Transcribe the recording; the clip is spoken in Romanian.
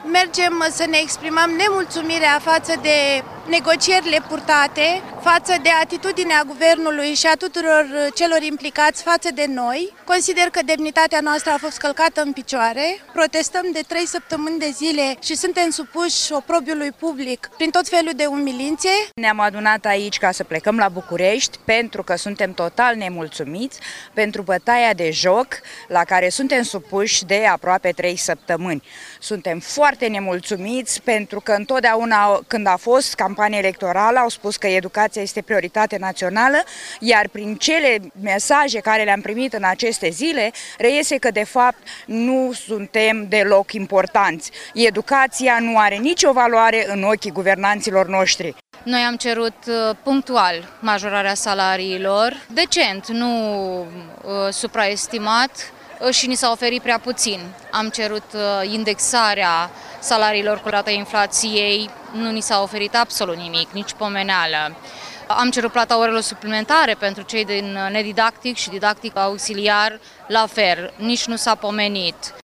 mergem să ne exprimăm nemulțumirea față de negocierile purtate, față de atitudinea guvernului și a tuturor celor implicați față de noi. Consider că demnitatea noastră a fost călcată în picioare. Protestăm de 3 săptămâni de zile și suntem supuși oprobiului public prin tot felul de umilințe. Ne-am adunat aici ca să plecăm la București pentru că suntem total nemulțumiți pentru bătaia de joc la care suntem supuși de aproape 3 săptămâni. Suntem foarte nemulțumiți pentru că întotdeauna când a fost campania electorală au spus că educația este prioritate națională, iar prin cele mesaje care le-am primit în aceste zile reiese că de fapt nu suntem deloc importanți. Educația nu are nicio valoare în ochii guvernanților noștri. Noi am cerut punctual majorarea salariilor, decent, nu supraestimat, și ni s-a oferit prea puțin. Am cerut indexarea salariilor cu rata inflației, nu ni s-a oferit absolut nimic, nici pomeneală. Am cerut plata orelor suplimentare pentru cei din nedidactic și didactic auxiliar, la fel, nici nu s-a pomenit.